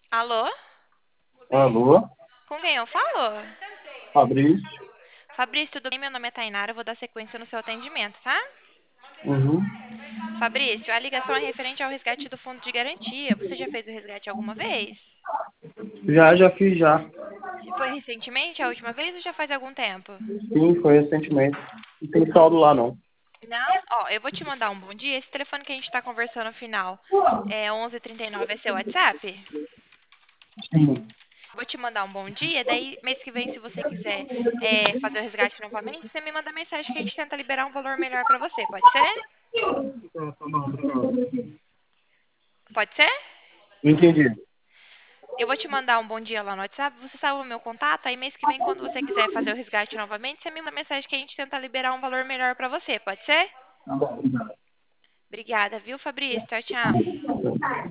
Alô? Alô, Com quem eu falo? Fabrício. Fabrício, tudo bem? Meu nome é Tainara, eu vou dar sequência no seu atendimento, tá? Uhum. Fabrício, a ligação é referente ao resgate do fundo de garantia. Você já fez o resgate alguma vez? Já fiz já. Foi recentemente, a última vez, ou já faz algum tempo? Sim, foi recentemente. Não tem saldo lá não. Não? Ó, eu vou te mandar um bom dia. Esse telefone que a gente tá conversando no final é 1139, é seu WhatsApp? Sim. Vou te mandar um bom dia, daí mês que vem, se você quiser fazer o resgate novamente, você me manda mensagem que a gente tenta liberar um valor melhor pra você, pode ser? Pode ser? Não entendi. Eu vou te mandar um bom dia lá no WhatsApp, você salva o meu contato, aí mês que vem, quando você quiser fazer o resgate novamente, você me manda mensagem que a gente tenta liberar um valor melhor pra você, pode ser? Tá bom, obrigado. Obrigada, viu, Fabrício? Tchau, tchau.